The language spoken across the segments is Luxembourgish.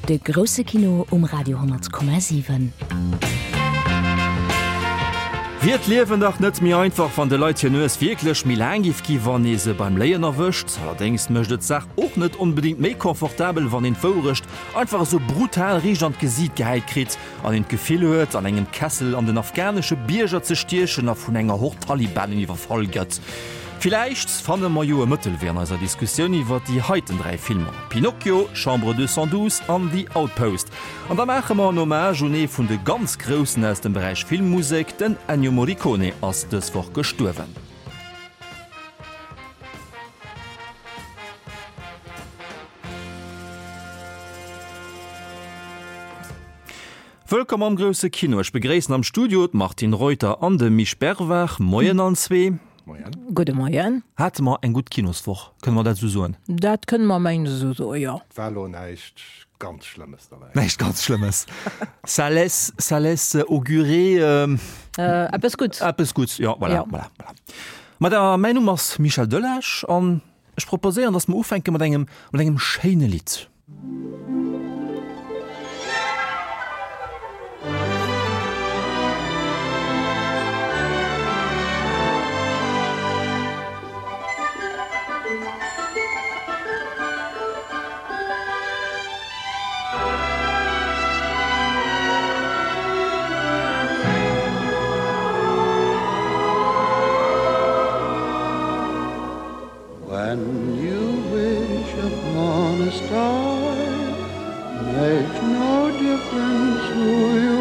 De grosse Kino Radio 10,7. Wird lewen doch net mir einfach van de Leute nes wirklich milangifki wannese beim Leien erwischt. Allerdings möchtet Sach auch net unbedingt méi komfortabel wann den vorrecht einfach so brutal riant gesieht gehalt krit, an den Gefehl huet, an engem Kessel an den afghanische Bierger ze stierchen auf vun enger Hochtalibanen überfolgert. Vielleicht fanne ma joe Mëttel wären als Diskussion iwwer die heiten 3 Filme. Pinocchio, Chambre 212 an die Outpost. An da mache man hommage une vun de ganz Grossen aus dem Bereich Filmmusik, den Ennio Morricone ass deswoch gestorwen. Völkom am grosse Kino. Ich begräßen am Studio Martin Reuter an de Mich Berwach, Moien an zwee. Gute Morgen. Hat man ein gut Kinoswoch? Können wir dazu sagen? Das können wir meinen, so, ja. War nicht ganz Schlimmes dabei. Nicht ganz Schlimmes. Ça laisse augurer... Etwas gut. Etwas gut, ja, voilà. Mit der Meinung ist Michel Delage und ich proposiere, dass wir aufhängen mit einem schönen Lied. When you wish upon a star, makes no difference who you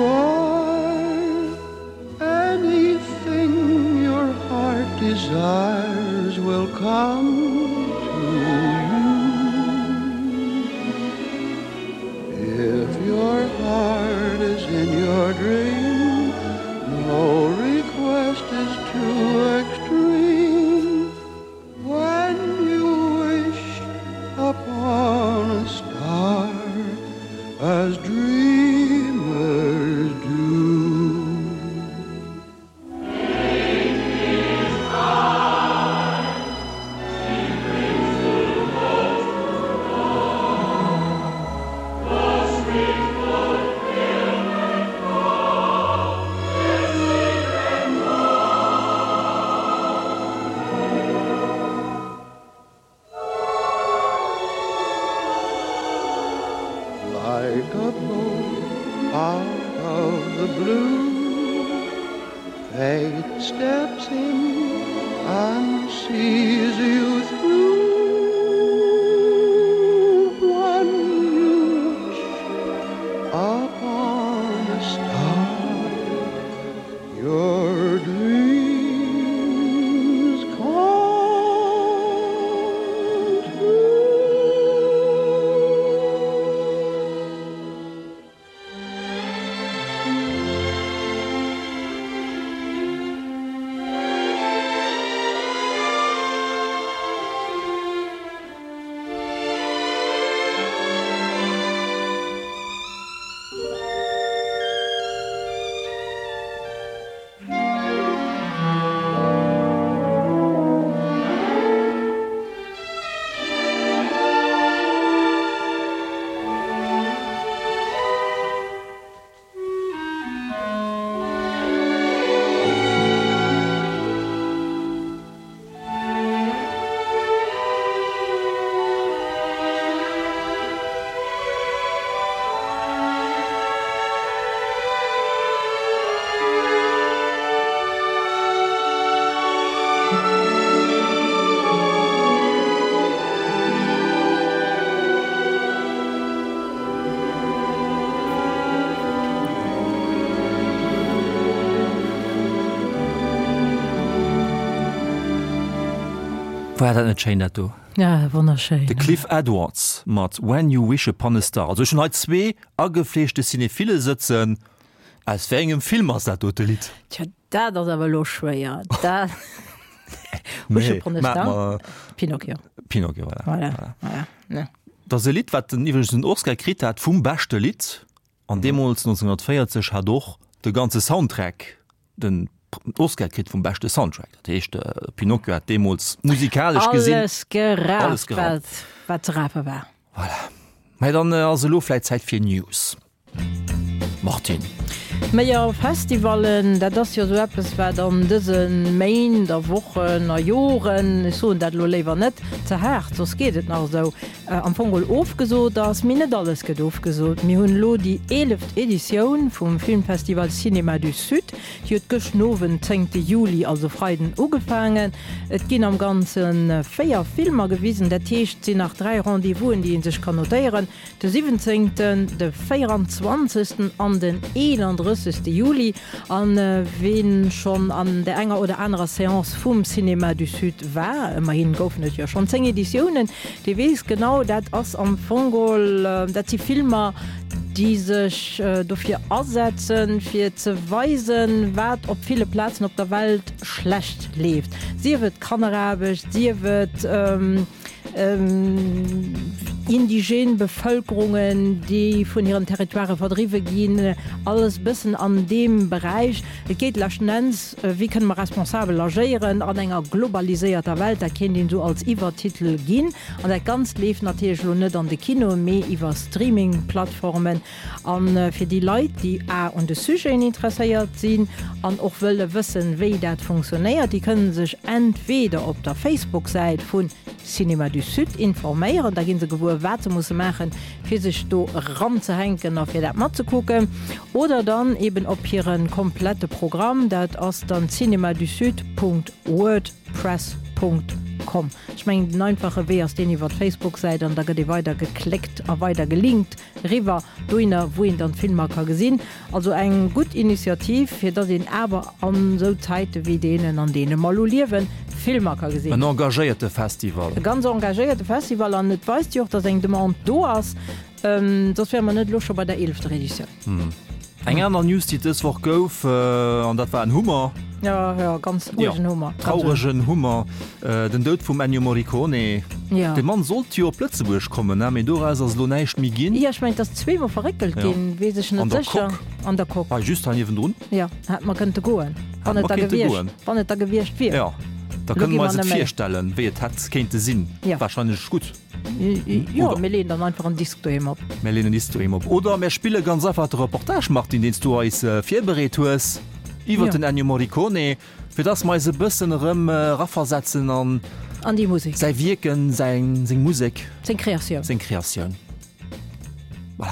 are. Anything your heart desires will come to you. If your heart is in your dream, no request is too extreme. Upon a star, as dreamers do. Like a boat out of the blue, fate steps in and sees you through. When you wish upon a star, your dreams come true. Woher dat net Chain dat? Ja, wunderschön. De Cliff Edwards mat When You Wish Upon a Star. Also schon als 2 angeflechte Cinephile sitzen als für engem Film aus dat tote Lied. Tja, das ist aber los schwer. Da... Nee, Pinocchio. Pinocchio, voilà. Voilà. Ja. Das Lied, wat den iwwerschen Oscar gekriegt hat vum beste Lied an Demos 1940 hat doch de ganze Soundtrack den Oscar kriegt vom beste Soundtrack. Das heißt, Pinocchio hat Demos musikalisch gesehen alles geraubt, was Rappe war. Voilà. Mei dann also Lofleitzeit fir News. Martin. Meier Festivalen, dat das ja so etwas war dann diesen Main der Wochen na Joren so dat lo lewer net zerhärt, sos geht et nach so am Fogel ofgesot, dats mir net alles get ofgesot. Mi hunn lo die 11. Edition vum Filmfestival Cinema du Sud, die huet geschnowen 10. Juli also Freiden ugefangen. Et ginn am ganzen 4 Filmer gewiesen, der Techt sinn nach 3 Rendevousen, die in sech kann notieren. De 17., de 24. an den 31. Juli an wen schon an der enger oder anderer Seance vum Cinema du Sud war. Immerhin goufnet ja schon 10 Editionen. Die wees genau dat ass am Fogol, dat die Filmer die sich dafür ersetzen, für zu weisen, was auf viele Plätzen auf der Welt schlecht lebt. Sie wird kanarabisch, sie wird indigenen Bevölkerungen, die von ihren Territorien verdrieben gehen, alles bisschen an dem Bereich. Es geht letztendlich, wie können wir responsabel agieren an einer globalisierten Welt, da können den so als Übertitel gehen. Und der ganz lebt natürlich nicht an den Kino, mehr über Streaming-Plattformen. Und für die Leute, die auch an den Sujet interessiert sind und auch wollen wissen, wie das funktioniert, die können sich entweder auf der Facebook-Seite von Cinema du Sud informieren, da gehen sie gewohnt, was sie müssen machen, für sich da ranzuhängen, auf das mal zu gucken, oder dann eben auf ihren kompletten Programm, das ist dann cinemadusud.wordpress.com. Ich meine, den einfachen Weg, aus den ihr auf Facebook seid, und da geht ihr weiter geklickt, weiter gelinkt, rüber, durch, wo ihr dann Filme gesehen. Also eine gute Initiative, für das ihr aber an so Zeiten wie denen, an denen mal leben, Filmmaker gesehen. Ein engagierte Festival. Ein ganz engagierte Festival, und nicht weißt du auch, dass ein Demand da ist. Das wäre man nicht los schon bei der 11. Edition. Eine andere News, die das Woche gouf, und das war ein Hummer. Ja, ganz traurigen Hummer. Traurigen Hummer. Den Tod von Ennio Morricone. Ja. Der Mann sollte ja plötzlich kommen, aber da ist es noch nicht mehr gehen. Ja, ich meine, das zweimal verrickelt gehen, weiß ich nicht sicher. An der Kopf. Ah, just an jedem Ja, man könnte gehen. Wenn es da gewirrscht wird. Ja. Da können wir uns vorstellen, wie es könnte sein. Ja. Wahrscheinlich gut. Ja, wir lehnen dann einfach ein Disco ab. Oder wir spielen ganz einfach eine Reportage, Martin, den du uns vorbereitet hast. Über den Ennio Morricone, für das wir uns ein bisschen raffersetzen an die Musik. Sein Wirken, seine Musik. Seine Kreation. Voilà.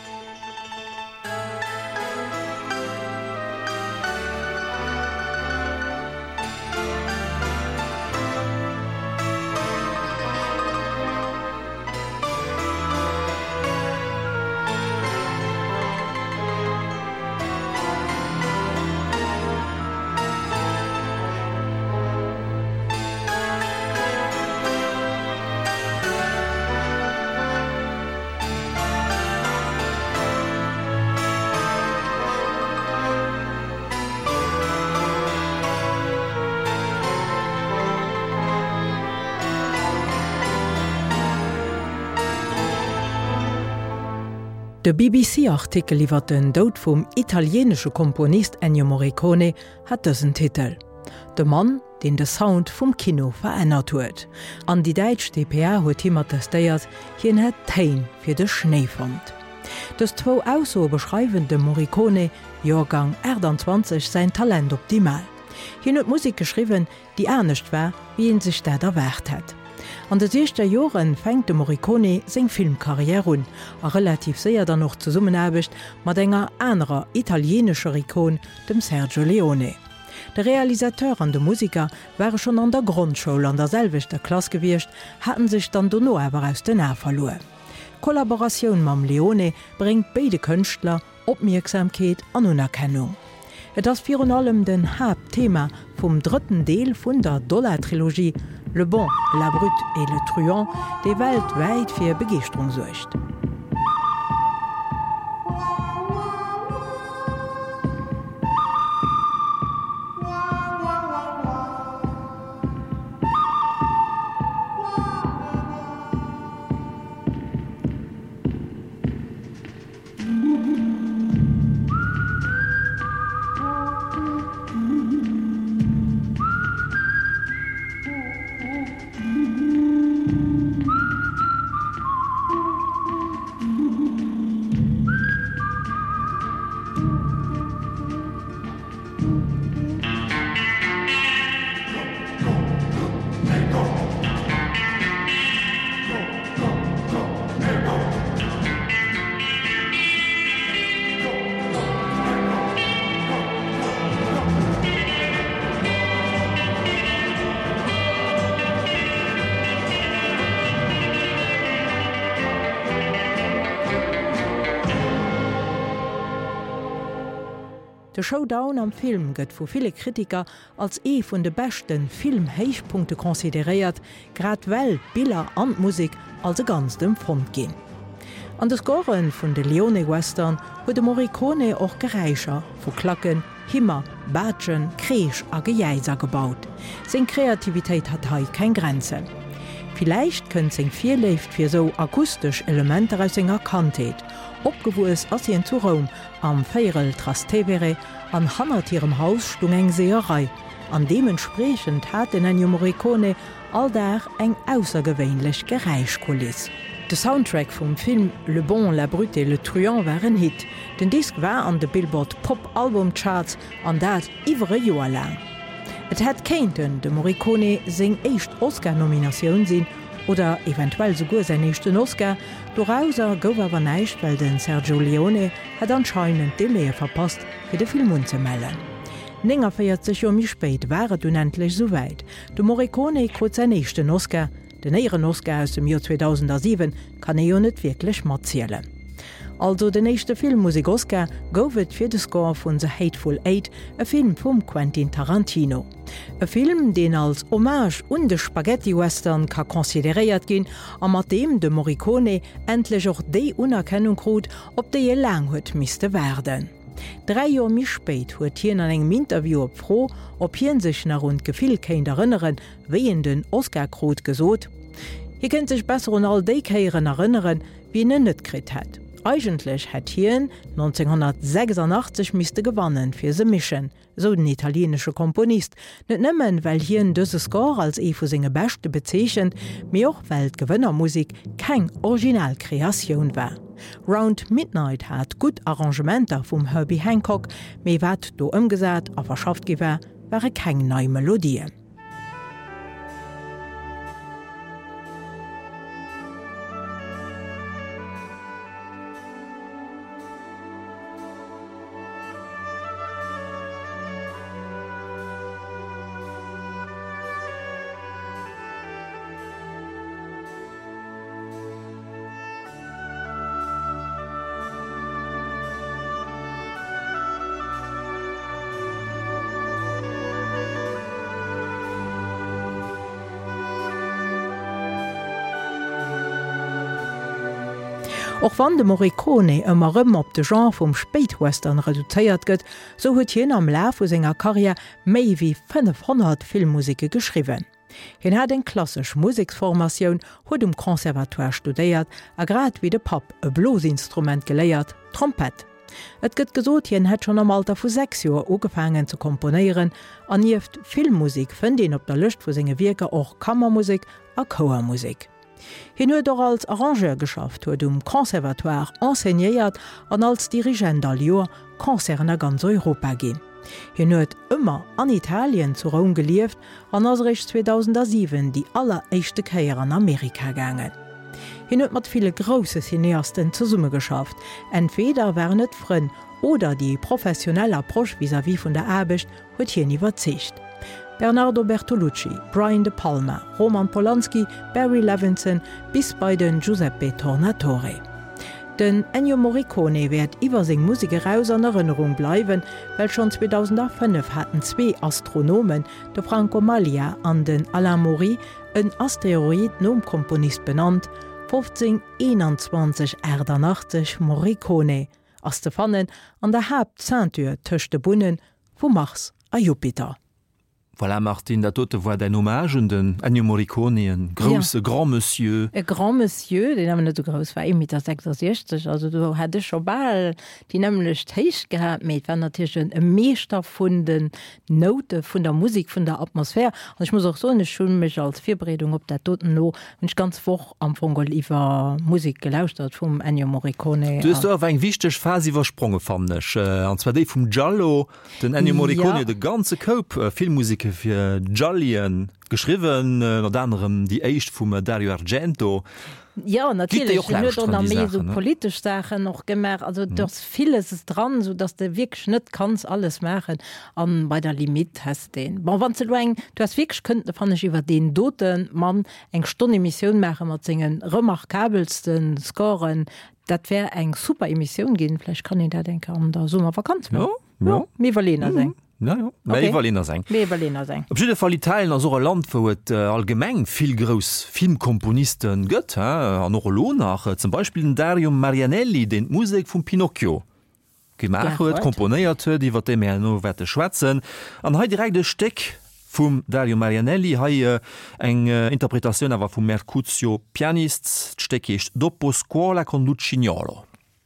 Der BBC-Artikel über den Tod vom italienischen Komponist Ennio Morricone hat diesen Titel. Der Mann, den den Sound vom Kino verändert hat. An die deutsche DPA hat immer testiert, hier hat Tein für den Schnee fand. Das zwei auch so beschreibende Morricone, Jahrgang 28, sein Talent optimal. Hier hat Musik geschrieben, die ernst war, wie ihn sich das erwartet hat. An den 60er Jahren fängt Morricone seine Filmkarriere an, relativ sehr dann noch zusammenarbeitet mit einer anderen italienischen Ikon, dem Sergio Leone. Der Realisateur und der Musiker waren schon an der Grundschule an derselben Klasse gewesen, hatten sich dann noch aber aus den Augen verloren. Kollaboration mit Leone bringt beide Künstler Aufmerksamkeit und Anerkennung. Es ist vor allem das Hauptthema vom dritten Teil von der Dollar-Trilogie Le Bon, la Brute et le Truand, die weltweit für Begeisterung sorgt. De Showdown am Film gëtt vu viele Kritiker als vun de besten Filmhéichpunkte konsideiert, grad well Bilder an Musik als ganz dem Front gin. An de Scoren vun de Leone-Western huet de Morricone och Geräicher vu Klacken, Himmer, Badgen, Kreech a Gejeiser gebaut. Sen Kreativitéit hat hai kein Grenzen. Vielleicht kënnt seg Vierleft fir so akustisch Elemente aus enger Kantheet, opgewues ass hien zu Rom am Feirel Trastevere an hannertierem Haus stung eng Seerei, an dementsprechend hat den Ennio Morricone alldar eng aussergewéinlech Geräichkulis. De Soundtrack vum Film Le Bon, la Brute et le Truand waren Hit. Den Disk war an de Billboard Pop-Album-Charts an dat iwre Joer lang. Et hat keinten de Morricone seg eicht Oscar-Nominatioun sinn oder eventuell sogur se echten Oscar, dorauser gower neicht, weil den Sergio Leone hat anscheinend de Lee verpasst fir de Filmun ze mellen. 49 Joer mi spéit waret unendlich soweit. De Morricone krot se echten Oscar, den eieren Oscar aus dem Jahr 2007 kann jo net wirklich mat zielen. Also den nächste Filmmusik Oscar goufet fir de Score vun The Hateful Eight, e Film vum Quentin Tarantino. E Film, den als Hommage und de Spaghetti-Western ka konsideiert gin, a mat dem de Morricone endlich och déi Unerkennung krut, op de je lang huet miste werden. 3 Joer mi spéit huet hien an engem Interview op froh, ob hien sich nach rund Gefil kéint erinnern, wéien den Oscar-Krot gesot. Hi kennt sich besser an all déi Kéieren erinnern, wie en net krit hett. Eigentlich hat hien 1986 miste gewannen fir se mischen, so den italiensche Komponist, net nëmmen, weil hien dëse Score als vu singe beste bezechen, mé och Weltgewënnermusik keng Originalkreatioun war. Round Midnight hat gut Arrangementer vum Herbie Hancock, méi wat do ëmgesat a verschafft gewer, waren keng neii Melodien. Och wann de Morricone ëmmer ëm op de Genre vum Spätwestern reduzéiert gëtt, so huet hien am Laf vu senger Karriere méi wie 500 Filmmusike geschriwen. Hien hat eng klasg Musiksformatioun huet Konservatoire studéiert, a grad wie de Pap e Blosinstrument geléiert, Trompet. Et gëtt gesot hien hett schon am Alter vu 6 Joer ugefangen ze komponéieren, an nieft Filmmusik fën den op der Lëcht vu senge Wierke och Kammermusik a Chormusik. Hien huet doch als Arrangeur geschafft, huet Konservatoire enseignéiert an als Dirigent all Joer Konzerne ganz Europa ginn. Hien huet ëmmer an Italien zu Rom gelieft, an asrich 2007 die alleréischte Käier an Amerika gangen. Hien huet mat viele grosse Cineasten ze Summe geschafft, entweder wären net Frën oder die professionelle Approche vis-à-vis vun der Aarbecht huet hien iwwerzicht. Bernardo Bertolucci, Brian De Palma, Roman Polanski, Barry Levinson bis bei den Giuseppe Tornatore. Den Ennio Morricone werd iwwer seg Musik aus an Erinnerung bleiwen, weil schon 2005 hatten 2 Astronomen, de Franco Maglia an den Alain Maury, een Asteroid-Nomkomponist benannt, 1521 Erdanachtig Morricone, as te fannen an der Hauptzentur tëcht de Bunnen vu Mars a Jupiter. Voilà, Martin, dat tote war den Hommage und den Ennio Morricone, ein große, Grand Monsieur. Ein Grand Monsieur, den haben nicht so groß, war 1,66 Meter, also du hättest schon bald die nämlich Tisch gehabt, mit war natürlich ein Meister von den Noten, von der Musik, von der Atmosphäre. Und ich muss auch so eine Schule mich als Vorbereitung auf der Toten noch, und ich ganz hoch am Anfang über Musik gelauscht hat vom Ennio Morricone. Du hast auch eine wichtige Phase übersprungen, fand ich. Und zwar die vom Giallo, den Ennio Morricone, der ganze Cope, Filmmusik für Jolien geschrieben, unter anderem die Echt von Dario Argento. Ja, natürlich. So politisch Sachen noch gemerkt. Also, das vieles ist dran, so dass du wirklich nicht kannst alles machen. Und bei der Limit hast du den. Aber wenn du hast wirklich könnte, fand ich über den toten Mann eine Stunde Emission machen mit seinen remarkabelsten Scoren. Das wäre eine super Emission gehen. Vielleicht kann ich da denken, an der Sommervakanz machen. Ja. Ja. Mivalina seng. Ja. Okay. Ivalina seng. Mivalina seng. Op jeden Fall Italien as so Land wo et allgemeng viel gros Filmkomponisten gëtt an Orlo nach zum Beispiel den Dario Marianelli den Musik vum Pinocchio gemacht huet, komponéiert huet, iwwer de no wette schwätzen an ha direkt de Steck vum Dario Marianelli ha eng Interpretationun awer vum Mercutio Pianist steckecht dopo scuola con Lucignolo.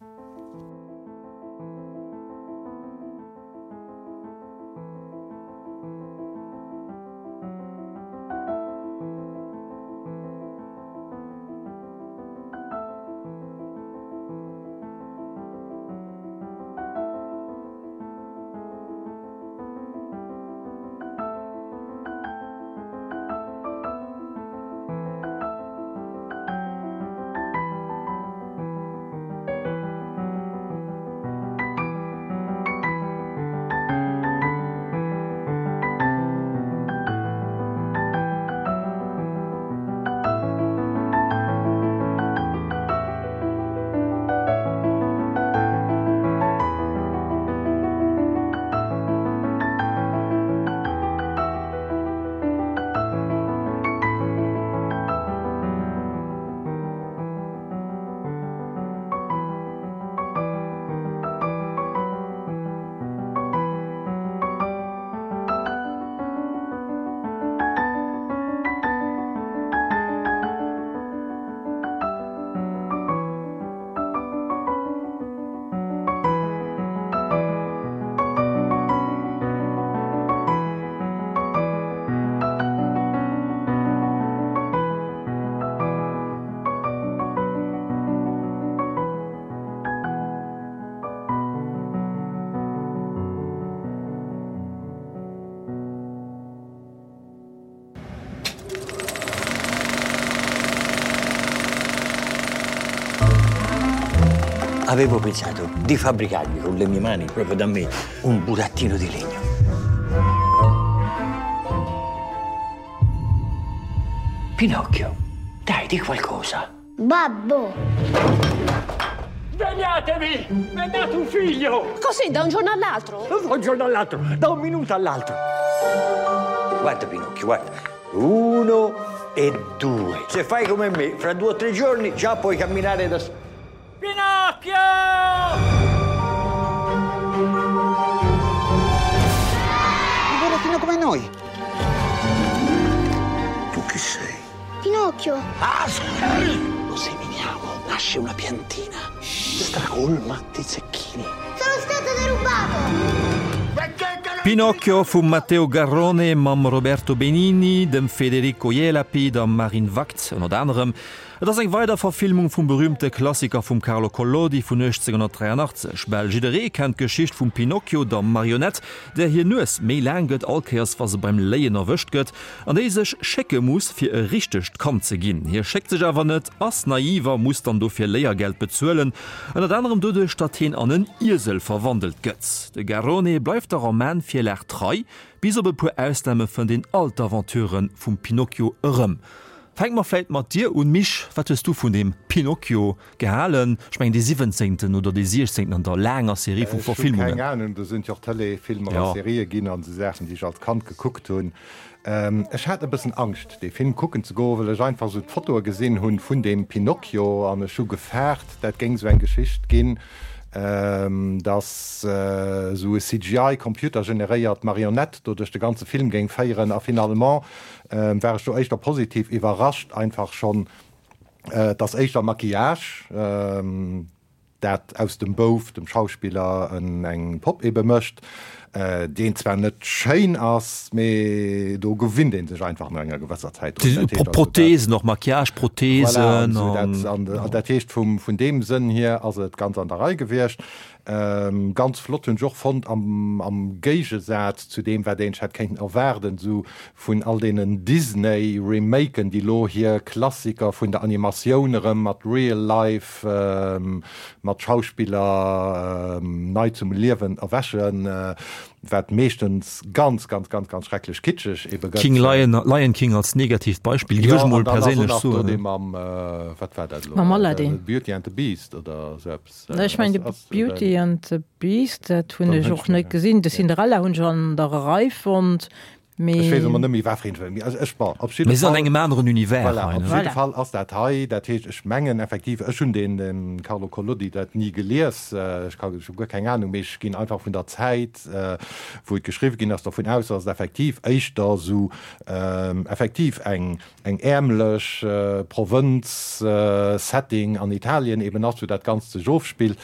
Avevo pensato di fabbricarmi con le mie mani, proprio da me, un burattino di legno. Pinocchio, dai, di qualcosa. Babbo! Svegliatevi! Mi è nato un figlio! Così, da un giorno all'altro? Da un giorno all'altro, da un minuto all'altro. Guarda, Pinocchio, guarda. 1 e 2. Se fai come me, fra 2 o 3 giorni già puoi camminare da solo. Pinocchio! Un burattino come noi. Tu chi sei? Pinocchio! Ah, sì! Lo seminiamo, nasce una piantina. Stracolma di zecchini. Sono stato derubato! Pinocchio vum Matteo Garrone mam Roberto Benini, dem Federico Jelapi, dem Marin Wagt und anderem. Das eng weiter Verfilmung vum berühmte Klassiker vum Carlo Collodi vun 1983. Belgidere kennt Geschicht vum Pinocchio der Marionett, der hier nues méi langet Alkeiers was se beim Leien erwischt gëtt, an dé sech schecke muss fir e richtecht kam ze ginn. Hier schickt sech awer net ass naiver muss dann do fir Leiergeld bezuelen, an dat anderem dudech dat hin an en Isel verwandelt gëtz. De Garrone bleif der Roman fir Lach 3, bis op pu Ausnahme vun den Altaventuren vum Pinocchio ërëm. Fängt man vielleicht mal dir und mich, was hast du von dem Pinocchio gehalen? Ich meine, die 17. oder die 16. an der langer Serie von Verfilmungen. Keine Ahnung, da sind ja auch Telefilme oder Serien gehen an die Sachen, die ich als Kind geguckt habe. Ich hatte ein bisschen Angst, den Film gucken zu gehen, weil ich einfach so ein Foto gesehen habe von dem Pinocchio an der Schuh gefährt. Das ging so eine Geschichte gehen. Dass so ein CGI-Computer generiert Marionette durch den ganzen Film ging feiern. Und finalement wäre ich echt positiv überrascht, einfach schon das echter Maquillage, das aus dem Bof, dem Schauspieler, eng Pop eben möchte. Den zwar net schein ass méi do gewinn den sech einfach enger gewässer Zeit Prothesen noch Maquillageprothesen der Techt vun dem Sinn hier as et ganz an der Reihe gewircht ganz flott hun Joch fand am Geigesatz zu dem wer den kennt erwerden so vun all denen Disney Remaken die lo hier Klassiker vun der Animationere mat real life mat Schauspieler nei zum Liwen erwäschen mechtens ganz schrecklich kitschig King Lion King als negativ Beispiel ja, Beauty Beauty and the Beast, das habe ich auch nicht gesehen. Das Cinderella habe ich an der Reif und engem anderen Univers Fall ass Datei dat mengen effektiv schon den Carlo Collodi dat nie gelees keine Ahnung méch gin einfach vun der Zeit wo ich geschrieben gin ass davon aus ass effektiv eich da so effektiv eng ärmlech Provinz Setting an Italien eben as du dat ganze Joofspiel.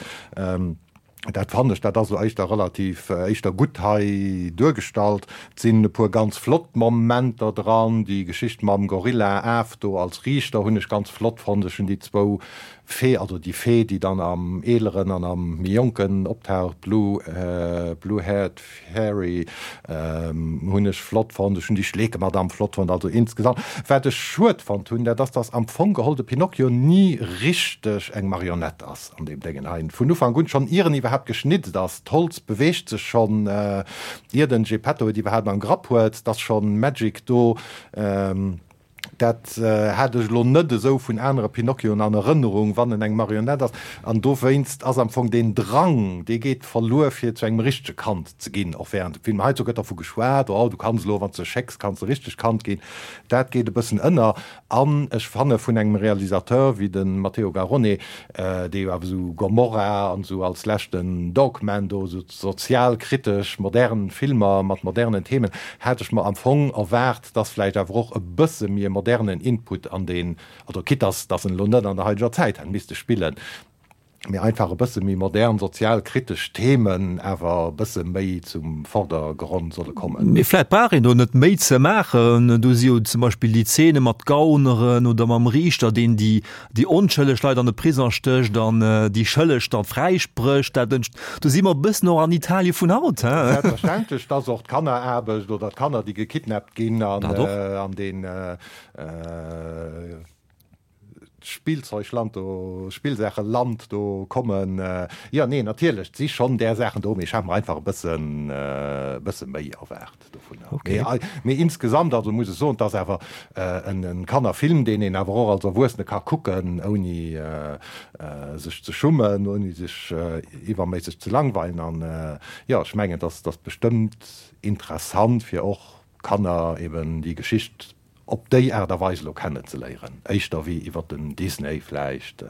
Dat fand ich dat also echt da relativ echt der Gutheit durchgestalt sind pur ganz flott Moment da dran die Geschichte mam Gorilla Afto als Richter hun ich ganz flott fand schon die zwei Fee also die Fee die dann am edleren an am Jonken optaucht Bluehead Harry hunnech flott fand schon die Schläge madame flott fand also insgesamt fertig schut von tun der dass das am Fong geholte Pinocchio nie richtig eng Marionett ass an dem Dingen ein von Anfang gut schon ihren überhaupt geschnitten das Tolz bewegt sich schon ihr den Geppetto die überhaupt an Grapp huet das schon Magic do dat hättech lo net so vun enre Pinocchio an Erinnerung, wann eng Marionett ass an do weinst ass am vung den Drang, de geht verloren fir zu engem richchte Kant ze ginn of Film he gëtt vu geschwert du kannst lo wann ze Schecks kannst du richtig Kant gehen. Dat geht e bëssen ënner an ech fanne vun engem Realisateur wie den Matteo Garrone, de a so Gomorra an so als lächten Dogman do so sozialkritisch modernen Filmer mat modernen Themen hättech ma am Fong erwert, dat vielleicht a ochch e bësse mir modernen Input an den oder Kitas das in London an der heutiger Zeit ein müsste spielen mir einfach bisschen wie modern sozialkritisch Themen aber bisschen mehr zum Vordergrund soll kommen mir vielleicht nicht mehr zu machen du siehst zum Beispiel die Szene mit Gauneren oder am Richter den die unschölle leider eine Prison stöcht dann die Schölle dann freispricht du siehst immer bis noch an Italien von Haut selbstverständlich das auch kann erbe oder kann die gekidnappt gehen an den Spielzeugland Spielsache Land do kommen ja nee natürlich sie schon der Sachen do ich habe einfach ein bisschen mehr erwert okay. mir insgesamt also muss es so und das einfach ein kannner Film den in aber auch also wo es eine kann gucken ohne sich zu schummen und sich übermäßig zu langweilen an ja ich meine dass das bestimmt interessant für auch kann er eben die Geschichte op déi derweis lo kennen ze leieren. Eichter wie iwwer den Disney fleicht.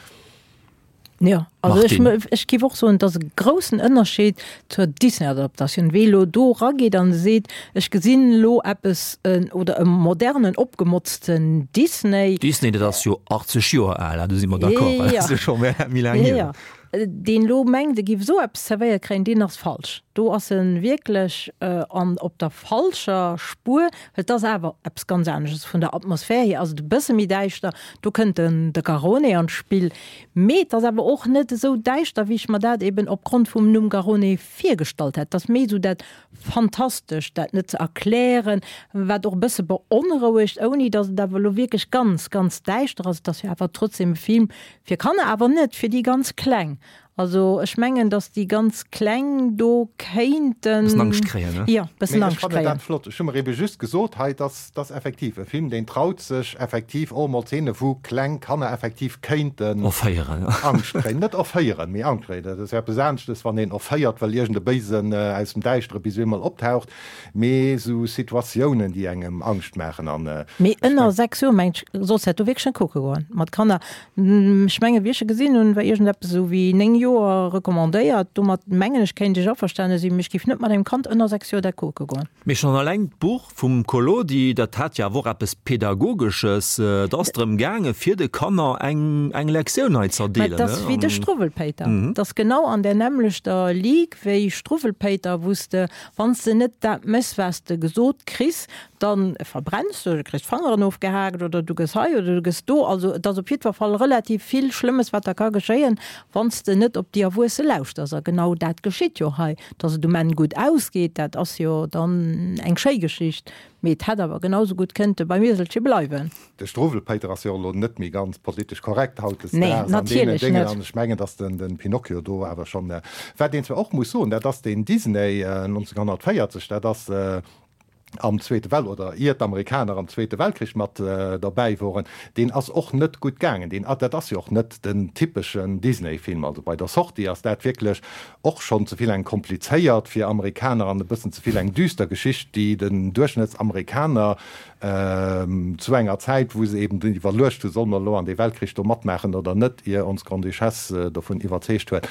Ja, also ich gebe auch so das großen Unterschied zur Disney-Adaptation. Velo do raggeht dann seht, ich gesehen lo etwas oder einen modernen, abgemutzten Disney. Disney, das ist ja 80 Jahre alt, du sind wir d'accord. Ja. Das ist schon mehr lange. Ja. Den lo meng de gif so observiert kre den as falsch du as wirklich an op der falscher Spur das aber abs ganz anderes von der Atmosphäre also du bisse mi deichter du könnten de Garrone an Spiel met das aber auch net so deichter wie ich mal dat eben opgrund vom Num Garrone 4 gestalt hat das me so dat fantastisch dat net zu erklären wat doch bisse beunruhigt oni dass da wirklich ganz ganz deichter also dass wir einfach trotzdem Film wir kann aber net für die ganz klein. Also ich mengen dass die ganz klein do keinten ja, flott just gesot dass das effektiv Film den traut sich effektiv Zähne wo klein kann er effektiv keinten net aufheieren mir anrede das besancht das van den aufheiert weil de Besen aus dem Deichtre bis mal optaucht me so Situationen die engem Angst machen an innner 6 Uhr so du weg schon gucken geworden man kann er schmenge wie gesinn und weil so wie rekommandéiert du mat Mengen ich kenn dich auch verstanden sie mich gif net mal dem Kant innner Sektion der Koke go. Mich schon allein Buch vum Collodi dat hat ja wo es pädagogisches dasrem gange fir de Kanner eng Lektionheitserdeelen das wie de Struffelpeter das genau an der nämlich der Lieg wéi Struffelpeter wusste wann se net dat messweste gesot kris dann verbrennst du kriegst Fangeren aufgehakt oder du ges oder du gest do also das op jeden Fall relativ viel schlimmes wat da kann geschehen wannst du net op dir wo se lauscht dass genau dat geschieht jo hei dass du men gut ausgeht dat as jo dann eng Schegeschicht mit hat aber genauso gut könnte bei mir solche bleiben der Struffelpeter net mir ganz politisch korrekt haut schmengen dass den Pinocchio do aber schon den auch muss so dass den Disney 1940 das am Zweite Welt oder ihr Amerikaner am Zweite Weltkrieg mat dabei waren, den ass och net gut gangen, den das ja auch net den typischen Disney-Film, also bei der Sortie as dat wirklich och schon zuviel eng kompliziert fir Amerikaner an bisssen zuviel eng düster Geschicht, die den Durchschnittsamerikaner zu enger Zeit, wo sie eben die verlöschte Sonderlo an die Weltkrieg mat machen oder net ihr uns Grandchesse davon überzecht huet.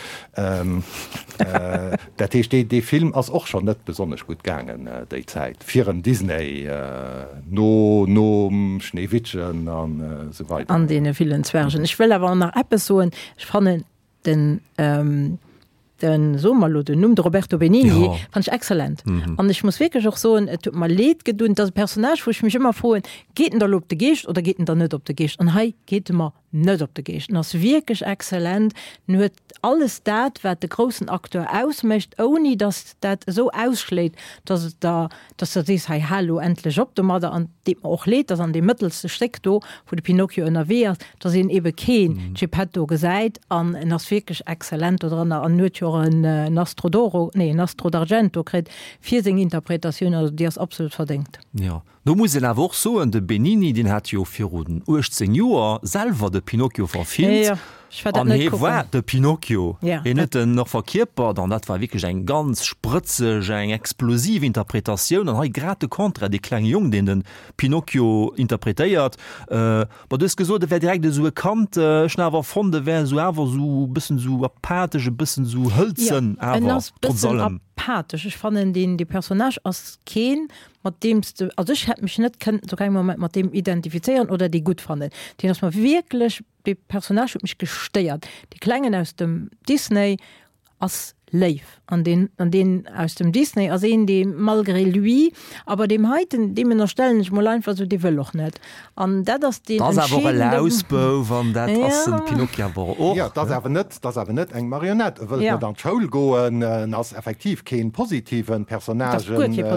Der TD Film as auch schon net besonders gut gangen de Zeit. Disney no Schneewittchen an so weiter. An denen vielen Zwergen. Ich will aber nach Episoden spannend den Sommerlo den Numm Roberto Benigni fand ich exzellent. Und ich muss wirklich auch so tut mal leid gedun das Personage, wo ich mich immer froh geht da op de Geest oder geht da net op de Geest und hey geht immer net op de Geest. Das wirklich exzellent nur alles dat wat de großen Akteur ausmcht ohne dass dat so ausschlägt, dass dies hey hallo endlich op de Mader an dem auch lädt das an die mittelste steckt wo de Pinocchio innerwehrt, dass ihn eben kein Geppetto gesagt an das wirklich exzellent oder an Nostro d'Argento krit 4 Interpretationen also die absolut verdingt. Ja. Du muss en awoch so de Benigni den hat jo firden 18 Joer selber de Pinocchio verfilmt. Ja. War de Pinocchio net noch verkierper, dann dat war wirklich eng ganz spritze eng explosive Interpretationun an ha grad kontra de kleine Jung den Pinocchio interpretéiert dus gesot wär direkt so kant schnawer von de wär so awer so bisssen so apathsche bisssen so hölzen apathisch. Ich fand den die Personage as Ken mat demste also ich hätte mich net so kein Moment mat dem identifizieren oder die gut fanden den das man wirklich die Personage mich gesteiert die Klängen aus dem Disney als live an den aus dem Disney sehen die malgré lui aber dem heiten dem in Stellen ich mal einfach so die will noch net an das den Ausbau van Pinocchio das net eng Marionette dann Schul goen als effektiv kein positiven Personage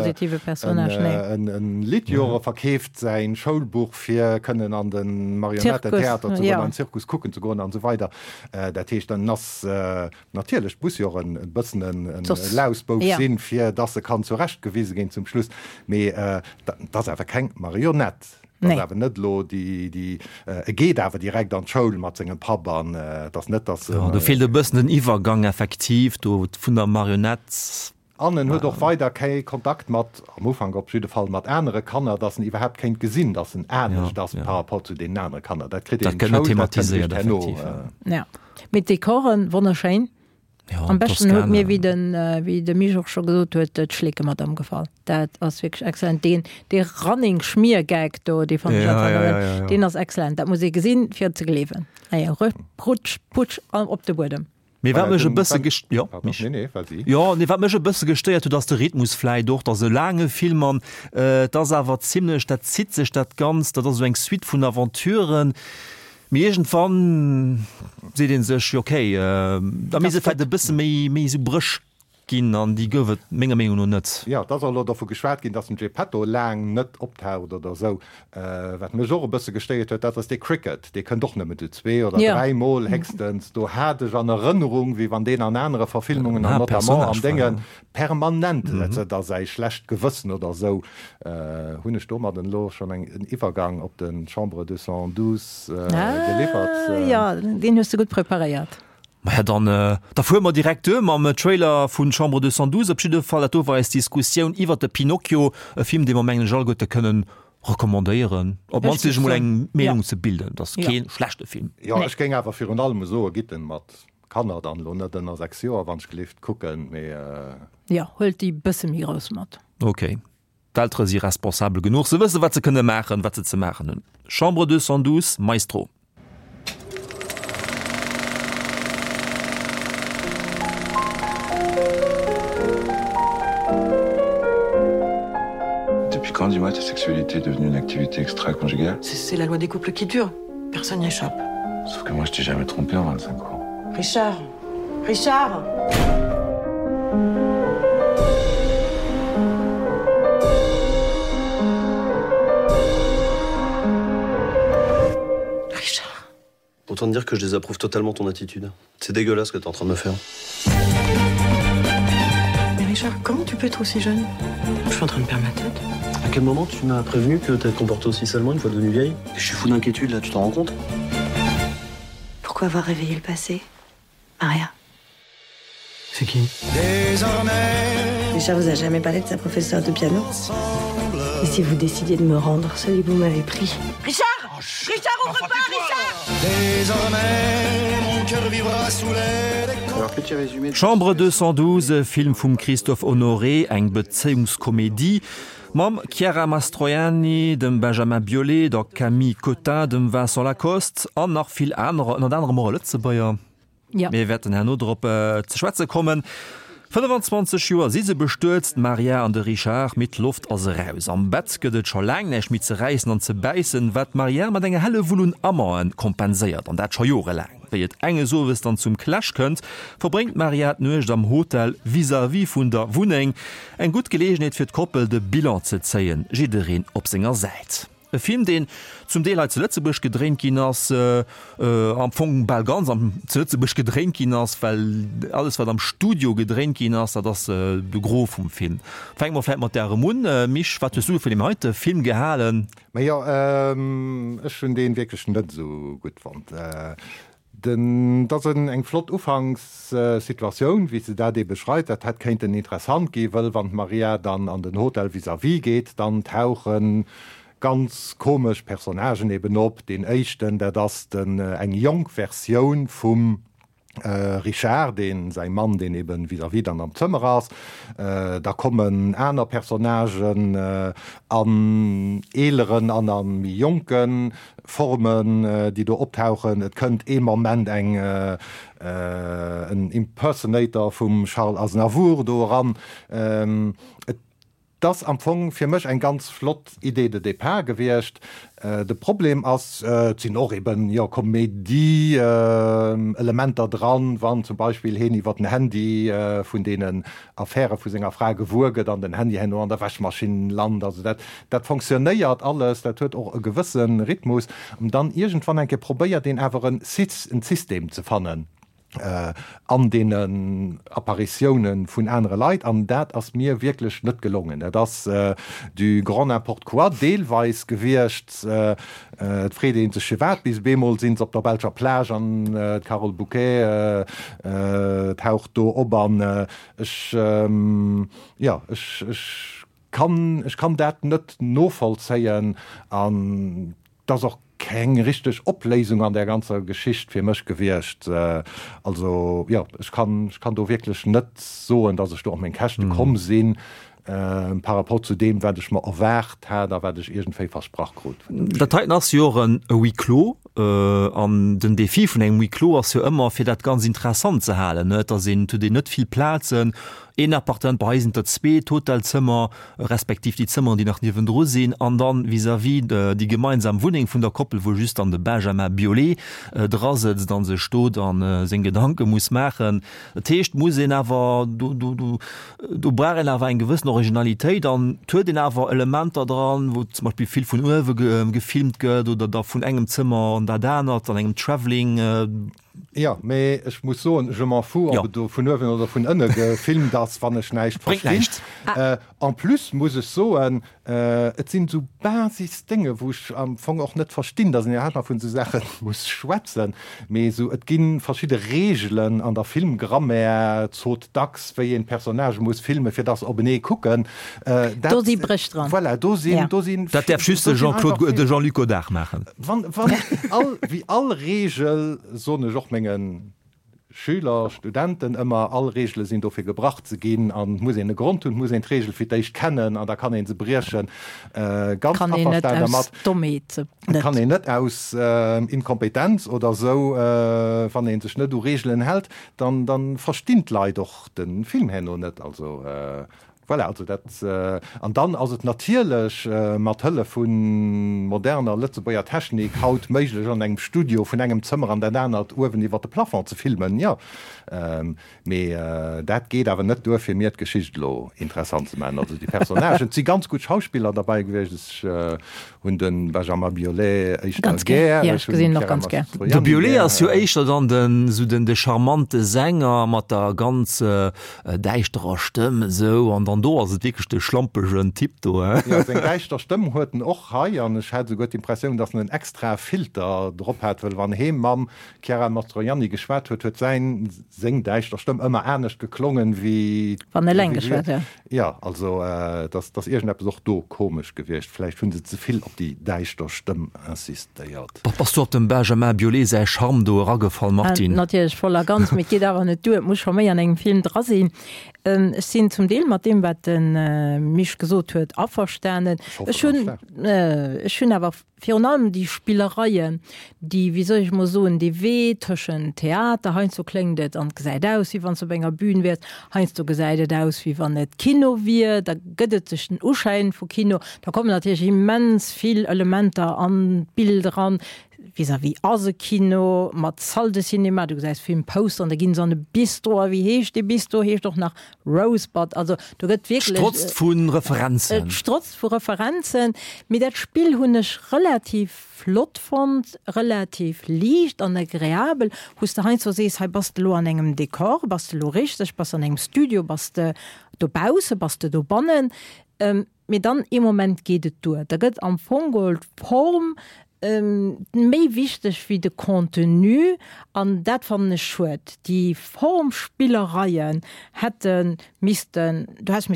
Lidjore verkkeft sein Schulbuch fir können an den Marionettetheater an Zirkus gucken zu go an so weiter der Tisch dann nass natürlich Busjoren bëssen Lausbau sinn fir dat se kann zurecht gewiese gin zum Schluss méi dat awer keng Marionett awer net lo die geht awer direkt an Schoul mat engem Pabern dat net du fil de bëssen den Iwergang effektiv du vun der Marionett Annen huet doch weiter kei Kontakt mat am Ufang op Süde Fall mat Änere Kanner, dat iwwerhap keint gesinn, dat en Änech das rapport zu den Änner Kanner. Dat thematisiert mit Dekoren wonnerschein. Ja, am besten hue mir wie de Mi schon gesot huet schlicke mat am gefallen. Dat ass wirklich exzellent de Running Schmiergeig do die den ass exzellent. Dat muss ich gesinn fir ze gelewen. Putsch op de Boden. Mche bësse gesteiert, dats der Rhythmusflei doch dat se lange Filmern das awer ziemlichlech dat sitze dat ganz, dat so eng Suite vun Aventuren. Megent van se den sech okay da mis se de bisse méi so brisch ginn an die gowet méger mé no net. Ja dat davor geschwert gin, dats dem Geppetto lang net optaut oder so wat me so bësse gesteiert huet, dat ass de Cricket, de kann doch net du 2 oder 3 Mol hextens do hadech an Erinnerung wie wann den an andere Verfilmungen an am dingen permanent da sei schlecht gewëssen oder so hunne Stommer den Lo schon eng Iwergang op den Chambre 212 geliefert. Ja den hust du gut prepariert. Ja, dann da fuhr man direkt am Trailer vun Chambre 212 op Fall war es Diskussion iwwer de Pinocchio Film de man menggen Jalgotte können rekommandeieren op man sich eng Meung ze bilden das schlechte Film. Ja ich ging einfach für allem so gitten mat kann er dann lo den der Sektion wann gelieft gucken ja holt die bësse mir aus mat. Okay. D'altre sie responsable genug se wisse wat ze könne machen wat ze ze machen. Chambre 212 Maestro. Quand dis-moi, ta sexualité est devenue une activité extra-conjugale? C'est la loi des couples qui dure. Personne n'y échappe. Sauf que moi, je t'ai jamais trompé en 25 ans. Richard! Richard! Richard! Autant te dire que je désapprouve totalement ton attitude. C'est dégueulasse ce que t'es en train de me faire. Richard, comment tu peux être aussi jeune? Je suis en train de perdre ma tête. À quel moment tu m'as prévenu que t'allais te comporter aussi salement une fois devenue vieille? Je suis fou d'inquiétude là, tu t'en rends compte? Pourquoi avoir réveillé le passé, Maria? C'est qui? Richard vous a jamais parlé de sa professeure de piano? Et si vous décidiez de me rendre celui que vous m'avez pris? Richard! Richard, ouvre pas, Richard! Désormais, mon cœur vivra sous les... Alors, petit résumé... Chambre 212, Film vum Christophe Honoré, eng Beziehungskomédie. Mam Chiara Mastroianni, dem Benjamin Biolay, der Camille Cotin, dem Vincent Lacoste, an nach viel andere Morletzebäier. Ja. Wir werden Herr Nodrop zu Schwätze kommen. 25 Joer si se bestürzt Maria an de Richard mit Luft as raus. Am Bett gëtt scho lang nech mit ze reissen an ze beißen, wat Maria mat enger helle Wulun Ammeren kompenséiert an dat scho Jore lang. Wéi et enge sowes dann zum Clash kënnt, verbringt Maria nuecht am Hotel vis-à-vis vun der Wuning eng gut Gelegenheet fir d'Koppel de Bilan ze zeien, jiderin op senger Säit. E Film, den zum Deel als Lützebusch gedrehen Kinas am Funkenball ganz am Lützebusch gedrehen Kinas, weil alles was am Studio gedrehen Kinas, das de Gro vom Film. Fängt man der Mund mich wat du für den heute Film gehalen. Ja, schon den wirklich nicht so gut fand. Denn das ist eng flott Ufangssituation, wie sie da die beschreibt, das hat kein interessant gehen, wenn Maria dann an den Hotel vis-à-vis geht, dann tauchen ganz komisch Personagen eben op, den Echten, der das den eng Jungversion vom Richard, den sein Mann, den eben vis-à-vis dann am Zimmer ass. Da kommen einer Personagen an Eleren, an Junken Formen, die da optauchen. Et könnt im Moment ein Impersonator vom Charles Aznavour doran. Das amfang fir mech eng ganz flott Idee de Depart gewircht. De Problem ass sinn noch eben ja Komödie Elementer dran, wann zum Beispiel heni wat ein Handy vun denen Affäre vu senger Frage wurget an den Handy hin an der Wäschmaschinen land. Also dat funktioniert alles, dat huet auch e gewissen Rhythmus, dann irgendwann enke probéiert den ewer ein System zu fannen. An denen Apparitionen vun enre Leiit an dat ass mir wirklich net gelungen. Das du Grand N'importe quoi deelweis gewircht Frede ze Chewat bis Bemol sinn op der Belger Plage an Carol Bouquet taucht do op an ich kann dat net nofallzeien an das auch keng richtig Oplesung an der ganze Geschichte fir mech gewircht. Also ja, ich kann do wirklich net so, dass ich doch mein Kächten kom sinn. Par rapport zu dem werde ich mal erwert, da werde ich irgendwie versprachgrut. Dat nach Joren Wiklo an den Defi vun eng Wiklo as immer fir dat ganz interessant ze halen. Da sind du de net viel Plazen. En Appartement bereisen dat 2 Totalzimmer respektiv die Zimmer, die nach Nivendro sinn, an dann vis-à-vis die gemeinsam Wuning vun der Koppel, wo just an de Benjamin Biolay drasetzt, dann se sto an se Gedanke muss machen. Techt muss awer du braren awer en gewissen Originalitéit, dann hue den awer Elementer dran, wo zum Beispiel viel vun Uwe gefilmt gëtt oder da vun engem Zimmer an der dannnert an engem Traveling. Ja, mais ich muss so je m'en fous, ja. Du von Öwen oder von Ende gefilmt das wann es nicht versteht. En plus muss es so es sind so Basisdinge, wo ich am Anfang auch nicht verstehen, dass ich halt von so Sachen muss schwätzen. Aber so es gibt verschiedene Regeln an der Filmgrammar, so dax, wie ein Personage muss filmen für das Abonné gucken. Da sie bricht dran. Voilà, da sind. Das der schüsse Jean-Luc Godard machen. Wie alle Regeln so eine Jochmengen Schüler, Studenten immer alle Regeln sind dafür gebracht zu gehen an muss eine Grund und muss ein Regel für dich kennen und da kann ihn sie brischen ganz kann nicht aus Inkompetenz oder so von den sich nicht du Regeln hält dann versteht leider doch den Film hin und nicht also Voilà, also an dann as het natierlech mat Hëlle vun moderner Lützebauer Technik haut méiglech an engem Studio vun engem Zëmmer an der Nänner Uwen iwwer de Plafon ze filmen, ja. Dat geht awer net do fir mir Geschichtlo interessant ze meinen. Also die Personagen sie ganz gut Schauspieler dabei gewesen hun den Benjamin Biolay De Biolay as jo eichter dann den de charmante Sänger mat der ganz deichtrer Stimme so an dann do as wikchte schlampegen Tipp do. Ja, deichter Stimme hueten och haier ich hatte got Impression, dat een extra Filter drop hat, well wann he mam Chiara Mastroianni geschwert huet sein seng deichter Stimme immer ernstnecht geklungen wie van der Länge geschwert. Ja, also das irgend auch do komisch gewircht. Vielleicht hun ze viel op die deichter Stimme insistiert. Was du op dem Benjamin Biolay sei Charme do raggefallen Martin? Natürlich voller ganz mit geht aber net du muss schon méi an engem Film drasinn. Es sind zum Deel mat dem wat den misch gesot huet aversternen schon awer fir allem die Spielereien die wie soll ich mo so die wetschen Theater heinz so klinget an gesäit aus wie wann so benger Bühnen wird heinz du gesäidet aus wie wann net Kino wie da gëtt sech den Uschein vu Kino da kommen natürlich immens viel Elementer an Bilder an wie Kino mat Salde Cinema du seist film Post an der ginn sonne Bistro wie hecht de Bistro hecht doch nach Rosebud also du gëtt wirklich strotzt vun Referenzen strotzt vu Referenzen mit dat Spiel hunnech relativ flott fand relativ liicht an agréabel hust der hein so sees he Bastelo an engem Dekor Bastelo richtig bas an engem Studio baste do Bause baste do bannen mit dann im moment gehtt du da gëtt am Fongold Form méi wichtig wie de Kontinu an dat van de Schwet. Die Formspielereien hätten du hast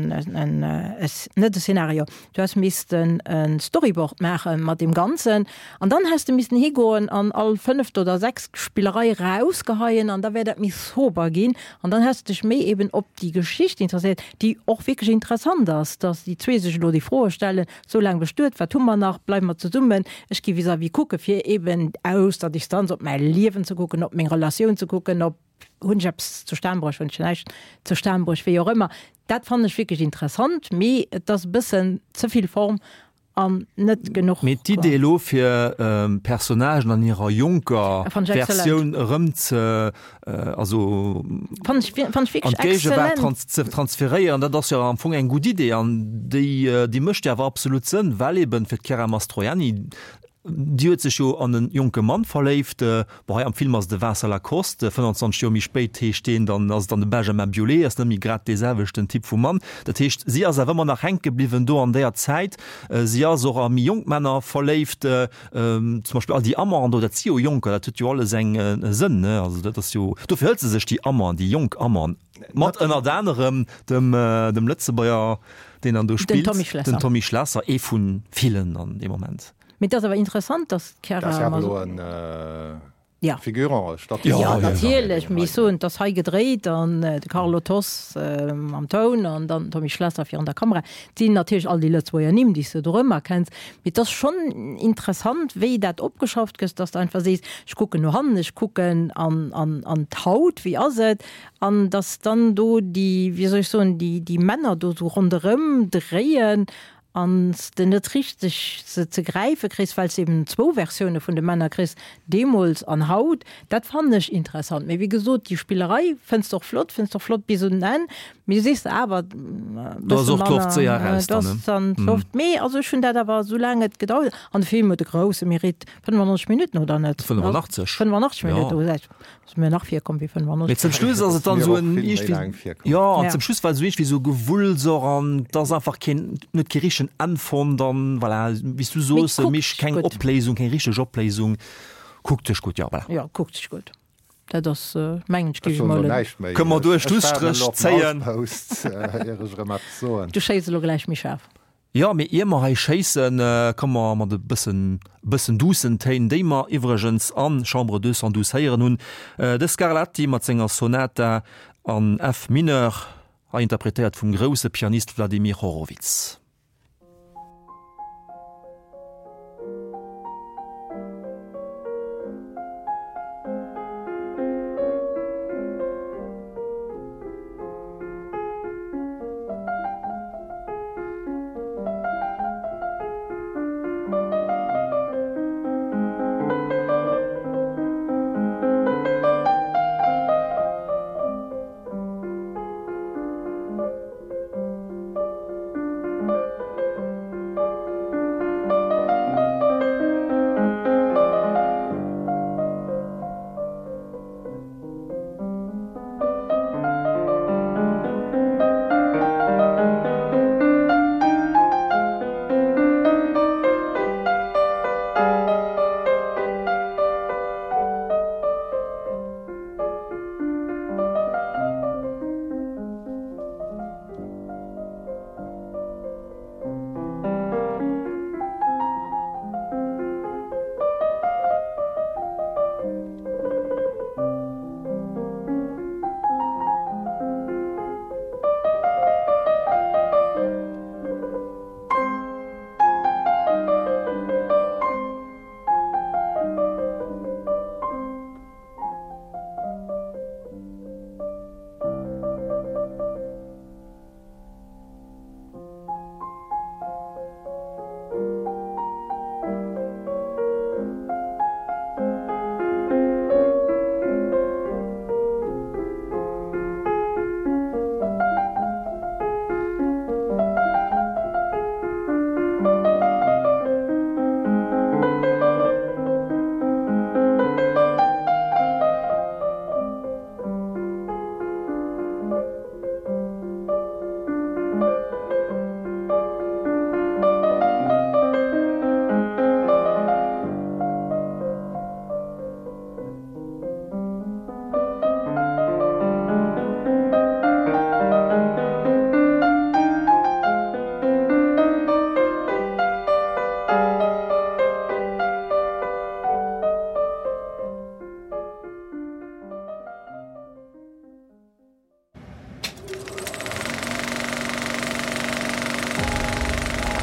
net Szenario du hast misisten ein Storyboard machen mat dem ganzen an dann hast du miss higoen an all 5 oder 6 Spielerei rausgeheien an da werdet mich sober gehen an dann hast dich méi eben op die Geschichte interessiert die auch wirklich interessant ist dass die zwei sich nur die vorstellen so lang bestört wat tun man nach bleiben wir zu dummen ich gehe wie gucke fir eben aus der Distanz op mein Leben zu gucken op meine Relation zu gucken ob Hunjabs zu Sternbruch und vielleicht zu Sternbruch wie auch immer dat fand ich wirklich interessant me das bisschen zu viel Form net genug mit Idelo fir Personagen an ihrer Junker Version also transferieren das ja am Anfang eng gut Idee an die möchte aber absolut sinn weil eben fir Chiara Mastroianni die huet sech an den junge Mann verleft war am Film ass de Wasser la Koste 25 Jomi speit stehen dann ass dann de Benjamin Biolay ass nemmi grad deselwechten Tipp vu Mann dat hecht sie as wenn man nach henke bliwen do an der Zeit sie so am Jungmänner verleft zum Beispiel all die Ammer an der Zio Junker dat tut jo alle seng sinn also dat jo du verhëlt se sech die Ammer die Jung Ammern mat ënner dannerem dem Lützebauer den an du spielt den Tommy Schlasser vun vielen an dem Moment. Mit das aber interessant, dass Figur natürlich mich so und das he gedreht an Carlo Toss am Ton und dann Tommy Schlesser an der Kamera die natürlich all die Leute wo ni die du immer kennst mit das schon interessant wie dat abgeschafft ist dass du einfach siehst ich gucke nur han ich gucken an Haut wie an das dann du die wie soll ich so die Männer du so rundherum drehen an den net richtig ze greife kris weil eben 2 Versionen von de Männer kris Demos an Haut dat fand ich interessant mir wie gesot die Spielerei findst doch flott bis nennen mir siehst aber also schon da war so lange gedauert an Film de große Merit 95 Minuten oder net 85 Minuten mir nach 4 kommen wie zum Schluss dann so zum Schluss war so wie so gewull so das einfach net gerich anfordern weil wie du so mich keine Oplesung keine richtige Joblesung guckt dich gut ja guckt sich gut das können durch du scheiße gleich mich scharf ja mir immer chasen kann man man de bisschen dussen tein demer iwgens an chambre 212 heieren nun de Scarlatti mat Sänger Sonata an F mineur interpretiert vum grosse Pianist Wladimir Horowitz.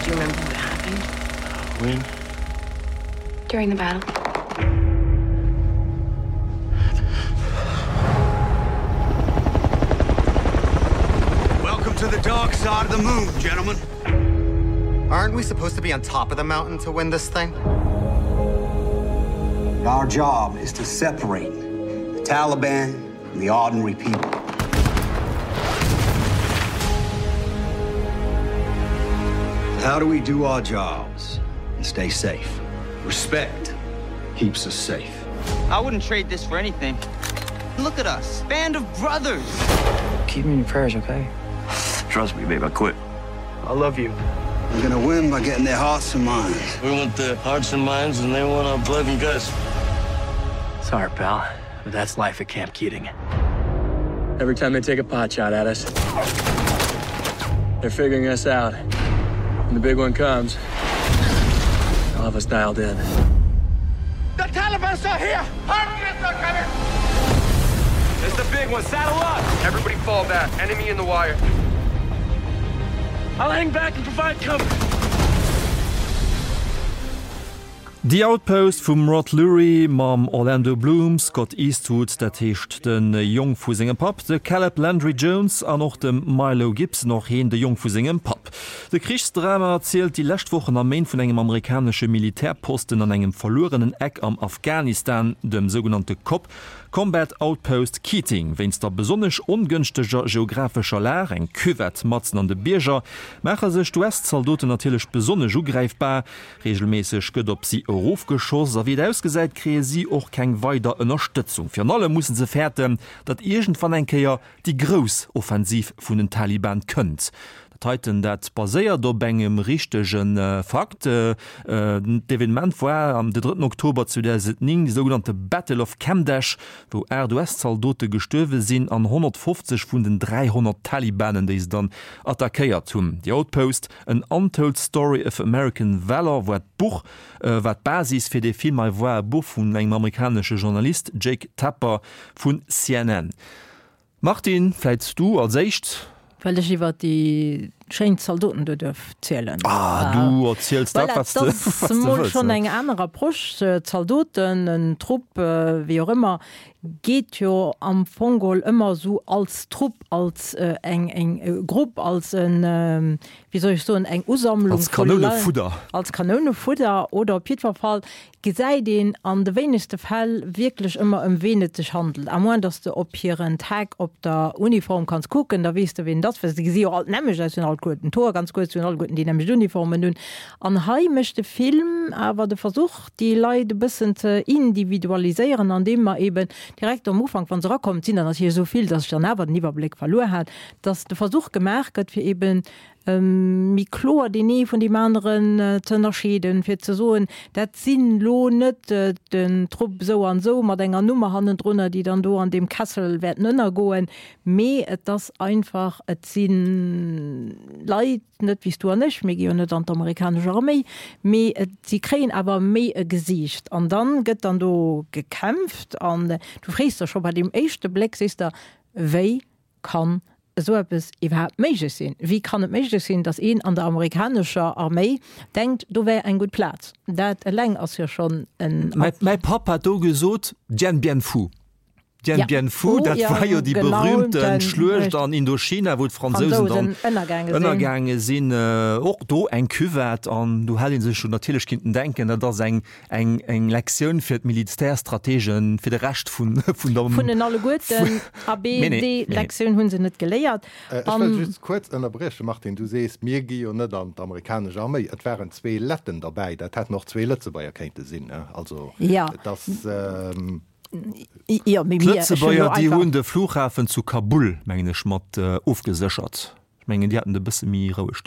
Do you remember what happened? When? During the battle. Welcome to the dark side of the moon, gentlemen. Aren't we supposed to be on top of the mountain to win this thing? Our job is to separate the Taliban from the ordinary people. How do we do our jobs and stay safe? Respect keeps us safe. I wouldn't trade this for anything. Look at us, band of brothers. Keep me in your prayers, okay? Trust me, babe, I quit. I love you. We're gonna win by getting their hearts and minds. We want their hearts and minds, and they want our blood and guts. Sorry, pal, but that's life at Camp Keating. Every time they take a pot shot at us, they're figuring us out. When the big one comes, they'll have us dialed in. The Taliban's are here! Harkness are coming! It's the big one, saddle up! Everybody fall back, enemy in the wire. I'll hang back and provide cover. Die Outpost vum Rod Lurie, mam Orlando Bloom, Scott Eastwood, dat heescht den Jongfusingen Pap, de Caleb Landry Jones an noch dem Milo Gibbs noch heen de Jongfusingen Pap. De Kriegsdrama erzählt die Lächtwochen am Main vun engem amerikanische Militärposten an engem verlorenen Eck am Afghanistan, dem sogenannte COP, Combat Outpost Keating, wenn's der besonnech ungünstiger geografischer Lär eng Küwet Matzen an de Bierger, mecher sech US-Soldaten natürlich besonnech ugreifbar, regelmäßig gëtt op sie Rofgeschoss, a wie ausgesäit kree sie och keng weiter Unterstützung. Für alle mussssen se fährten, dat irgend van enkeier die Grosoffensiv vun den Taliban kënnt. Teiten dat baséiert do engem richtegen Fakt. D'Evenement war am 3. Oktober 2009 die sogenannte Battle of Kamdesh, wo US-Soldaten gestöwe sinn an 150 vun den 300 Talibanen, die dann attackéiert hun. Die Outpost, an Untold Story of American Valor, wat Buch wat Basis fir de Film war Buch vun engem amerikanische Journalist Jake Tapper vun CNN. Martin, fällst du als echt? Weil ich iwwer die Soldaten dürfen zählen. Du erzählst das schon eng anderer Prosch Soldaten, ein Trupp, wie auch immer, geht jo am Fongol immer so als Trupp, als eng Gruppe, als ein, wie soll ich so, eng Usammlung als Kanonefutter. Als Kanonefutter oder auf jeden Fall sei den an de wenigste Fall wirklich immer wenig handelt. Am Moment, dass du op hier einen Tag op der Uniform kannst gucken, da weißt du, wen das ist. Ich alt nämlich guten Tor ganz gut guten die nämlich Uniformen nun an heimischchte Film, aber der Versuch die Leute bisschen zu individualisieren, an dem man eben direkt am Anfang von kommt, sind dann hier so viel, dass ich dann aber den Überblick verloren hat, dass der Versuch gemerkt hat, wie eben Miklor die nie von die anderen zu unterschieden für zu so dat sinn lo net den Trupp so an so mat enger Nummer handen runnner, die dann do an dem Kassel werden nënner goen me das einfach sinn Leiit net wie du nicht mé net an der amerikanische Armee me sie kreen aber me gesicht an dann gëtt dann do gekämpft an du friest schon bei dem echte Blick ist da wei kann so etwas überhaupt möglich sein. Wie kann es möglich sein, dass an der amerikanischen Armee denkt, du wär ein gut Platz? Das allein ist ja schon ein... Mein Papa hat auch gesagt, Dien Bien Phu. Dien Bien Phu, das war ja die berühmten Schlurcht an Indochina, wo die Franzosen dann Innergange sind, auch da ein Küvet an, du hättest sich schon natürlich könnten denken, dass das eine Lektion für die Militärstrategien, für den Rest von den alle guten ABD-Lektionen haben sie nicht gelehrt. Ich will just kurz unterbrechen, Martin, du siehst, mir gehe nicht an die amerikanische Armee, es wären 2 Letten dabei, das hat noch 2 Lützebäuer keinen Sinn, also ja. Das... Lützebäuer, die hun Flughafen zu Kabul meine Schmat aufgesichert. Ich meine, die hatten ein bisschen mehr Ruhe.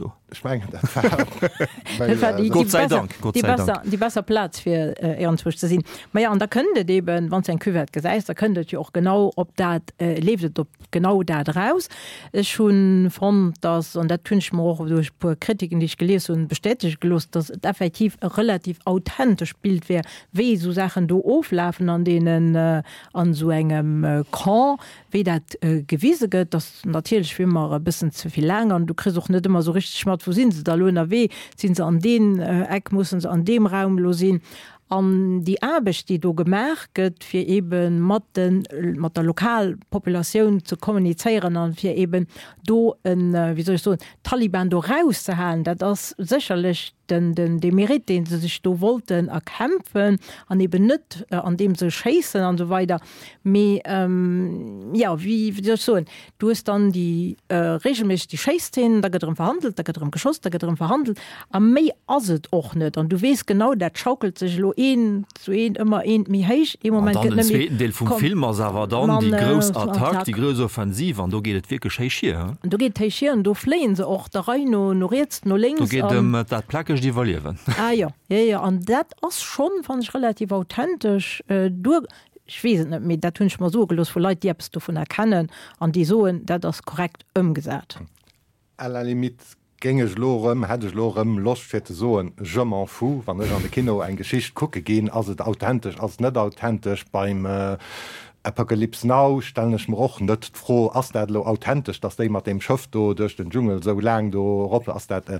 Gott sei Dank. Die besser Platz für Ehrenzwisch zu sehen. Aber ja, und da könntet eben, wenn es ein Küvet gesagt da könntet ihr auch genau, ob das lebt, ob genau da draus. Ich schon fand, dass, und das tue ich mir auch durch Kritiken, die ich gelesen und bestätigt gelöst, dass es effektiv ein relativ authentisch Bild wäre, wie so Sachen da auflaufen an denen, an so einem Camp, wie das gewiesen wird, dass natürlich immer ein bisschen zu viel lang an du kriegst auch nicht immer so richtig schmat wo sind sie da lohner weh sind sie an den Eck müssen sie an dem Raum losin an die Arbeit, die du gemerket für eben mit der Lokalpopulation zu kommunizieren und für eben do wie soll ich so Taliban do rauszuhalen, das sicherlich den Merit, den sie sich do wollten erkämpfen, an eben nicht an dem sie schießen und so weiter. Me, ja, wie soll ich so, du hast dann die regelmäßig die Schießszenen, da geht drin verhandelt, da geht drin geschossen, da geht drin verhandelt, am mehr ist es auch nicht. Und du weißt genau, der schaukelt sich lo immer mir heiß. Im Moment und dann den zweiten Teil vom Film, aber dann die große Attacke, die große Offensive, und da geht es wirklich heiß hier. Und da geht heiß hier, und da fliehen sie auch da rein, noch rechts, noch links. Da geht das Plackig die Valieren. Ja, und das ist schon, fand ich, relativ authentisch. Ich weiß nicht mehr, das habe ich mal so gelöst, von Leuten, die etwas davon erkennen, und die so, das korrekt umgesetzt. À la limite, ging ich lorem, hätte ich lorem, Lust für so ein Je m'en fous, wenn ich an der Kino eine Geschichte gucke gehen, also authentisch, als nicht authentisch beim Apocalypse Now stellen ich mir auch nicht froh, als das authentisch, dass der mit dem Schiff durch den Dschungel so lang roppe, als das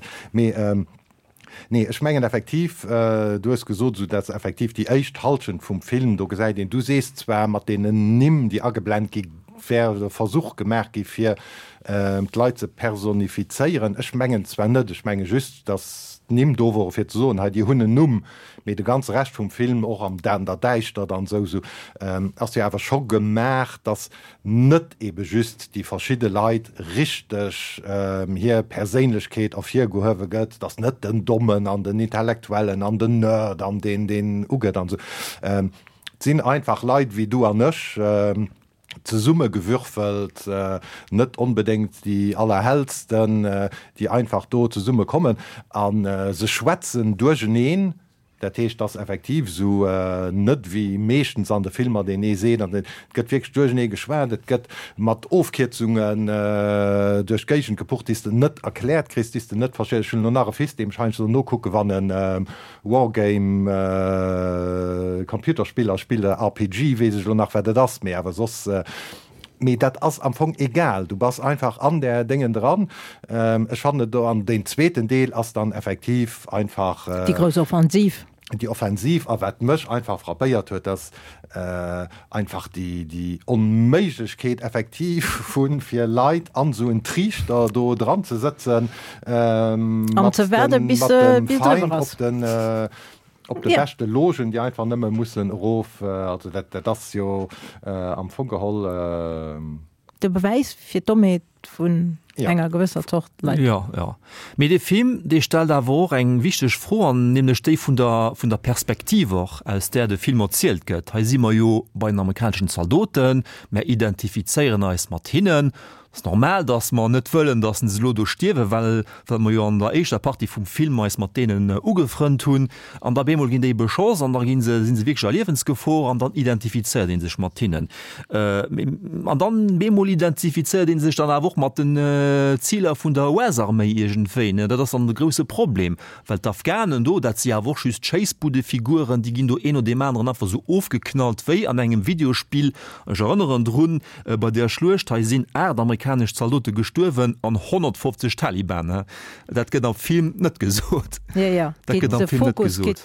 nee, ich meine effektiv du hast gesagt, so dass effektiv die echt halten vom Film du gesagt den du siehst zwar mit denen nimm die angeblendet Versuch gemerkt für die Leute zu personifizieren. Ich meine zwar nicht, ich meine just das nimm do für so halt die Hunde numm mit der ganze Rest vom Film auch am der Deichter dann so hast du einfach schon gemerkt, dass nicht eben just die verschiedene Leute richtig hier Persönlichkeit auf hier gehören geht, das nicht den Dummen an den Intellektuellen an den Nerd an den Uge dann so sind einfach Leute wie du an ich zur Summe gewürfelt, nicht unbedingt die allerhellsten, die einfach dort zur Summe kommen, an sie schwätzen durch den der Tisch das effektiv so nicht wie meistens an den Filmen, den ihr seht, und es geht wirklich durch den geschwärmt, es geht mit Aufkürzungen durch Geigen gepucht, die du nicht erklärt kriegst, die du nicht verstehst. Ich will nur nachher fest, dem scheinst du nur gucken, wann ein Wargame Computerspieler spielt, RPG, weiß ich nur nach, wer das mehr, aber sonst mir dat ass am Anfang egal, du bist einfach an der Dingen dran. Ich fand an den zweiten Teil als dann effektiv einfach die große Offensiv. Die Offensiv aber mech einfach frappiert huet, dass einfach die Unmöglichkeit effektiv vun fir Leiit an so en Trichter do dran zu setzen zu werden bis op de beste Logen, die einfach nëmme mussssen rof also das jo am Fungeholl de Beweis fir Dommet vun enger gewisser Tocht ja. Mit de Film de stel da wo eng wichtech froh an nämlich ste vun der Perspektive als der de Film erzielt gëtt. Ha si immer jo bei den amerikanischen Soldaten mehr identifizieren als Martinen. Es ist normal, dass man nicht wollen, dass sie Lodo stirven, weil wir ja an der ersten Party vom Film meist mit denen ugefreund tun. Und da bemol gehen die Chance, und da sind sie wirklich an Lebensgefahr, und dann identifizieren sich mit denen. Und dann bemol identifizieren sich dann auch mit den Zielen von der US-Armee irgendwie. Das ist dann das große Problem. Weil die Afghanen, dass sie ja auch schon Chase-Bude-Figuren, die gehen da ein oder dem anderen einfach so aufgeknallt, wie an einem Videospiel. Ich erinnere dran, bei der Schlucht, da sind amerikanische Soldaten gestorben an 150 Taliban. Das geht am Film nicht gesagt. Ja. Das geht am Film nicht gesagt.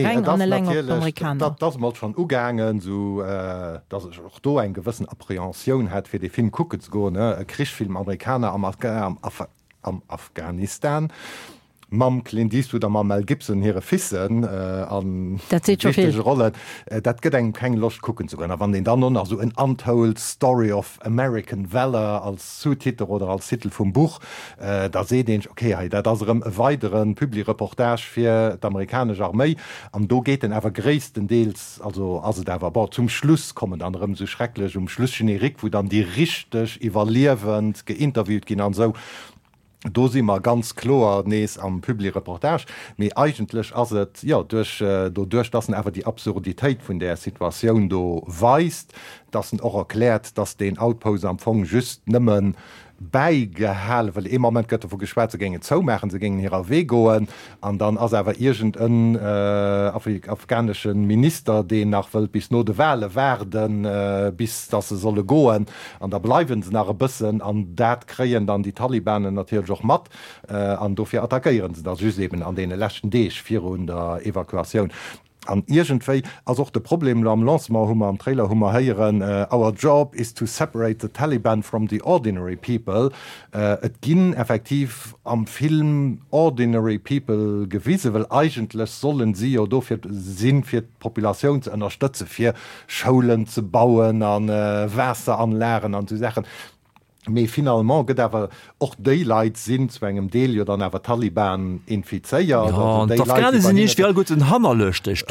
Das mal schon umgegangen, so, dass ich auch da eine gewisse Apprehension hat, für den Film gucken zu gehen. Ein Kriegsfilm Amerikaner am Afghanistan. Mam Clint Eastwood am Mel Gibson here Fissen an Rolle dat gedenk kein Loch gucken zu können, wann den dann noch so ein Untold Story of American Valor als Zutitel oder als Titel vom Buch da se den okay dat weiteren Publireportage fir d'amerikanische Armee an do geht den ewer gréessten Deels also der war zum Schluss kommen anderem so schrecklich Schluss generik, wo dann die richtig evaluierend geinterviewt gin an so. Do si immer ganz klar nees am Publireportage, méi eigentlich as et ja durch das ewer die Absurditéit vun der Situation do weist, dat sind auch erklärt, dass den Outpost am Fong just nëmmen beigehall, weil im moment gëtt vu Geschwäze gänge zou machen, se gingen hier we goen an dann ass awer irgend een afghanischen Minister den nach wëll bis no de Wale werden bis dat se solle goen an da bleiwen ze nach e bëssen an dat kreien dann die Talibanen natürlich joch mat an dofir attackieren ze dat just eben an de lächten Deeg 400 Evakuation. An Igentéi as och de Problem am Lancement hummer am Trailer hummer heieren our job is to separate the Taliban from the ordinary people. Et ginn effektiv am Film ordinary people gewiese, well eigentlech sollen sie o dofir sinn fir d'Populationun ze ënnerstëtze fir Schoulen ze bauen an Wässer anlären an zu sechen. méi finalement gët awer och Daylight sinn zwgem Deel jo dann awer Taliban infizeiert. sinn nicht wie gut den Hammer lechtech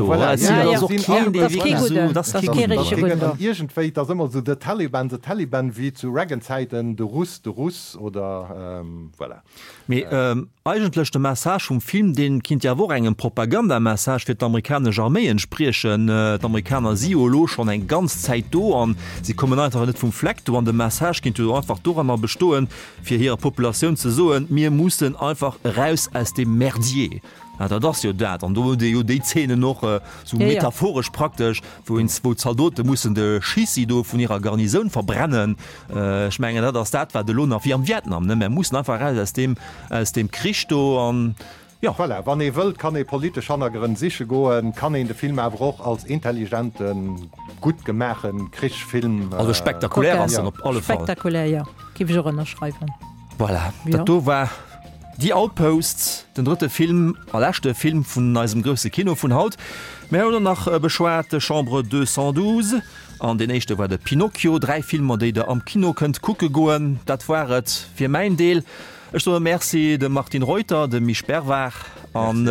Igentéit as immer so de Taliban wie zu Reaganzeiten de Russ oder voilà. Eigentlechte Message Film den kind ja wo engem Propagandamessage fir d'Amerikanische Armee entspriechen d'Amerikaner Siolo schon eng ganz Zeit do an sie kommen einfach net vum Fleck an de Message kind du einfach dorenner bestoen fir hier Populationun ze soen mir mussssen einfach raus aus dem Merdier. Das ja dat an de Zähne noch so metaphorisch praktisch wo Soldaten mussssen de Schisido vun ihrer Garnison verbrennen schmengen dat war de Lohn auf wie am Vietnam muss einfach aus dem Christo an ja voilà. Wann e wëlt kann e politisch angeren siche goen kann de Film auch als intelligenten gut gemachen Krichfilm also spektakulär alle spektakulär ja schreiben voilà. Ja. War die Outposts, den dritte Film, allerchte Film vun eisem grösse Kino vun Haut. Mehr oder nach beschwerte Chambre 212. An den nächste war de Pinocchio, 3 Filme, die ihr am Kino könnt gucke goen. Dat waret fir mein Deel. Ich so Merci de Martin Reuter, de Mich Berwach an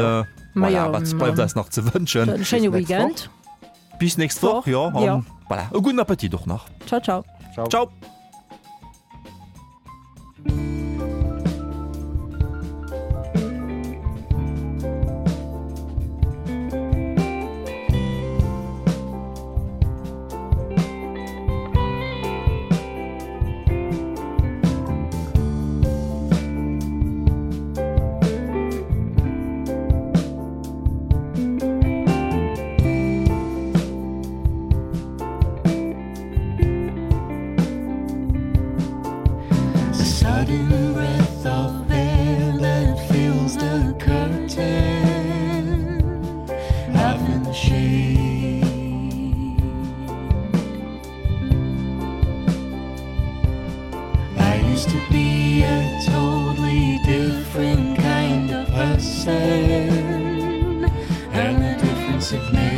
das noch zu wünschen. Bis nächste Woche. Ja. Voilà. Guten Appetit doch noch. Ciao, ciao. Ciao. Ciao. And the difference it made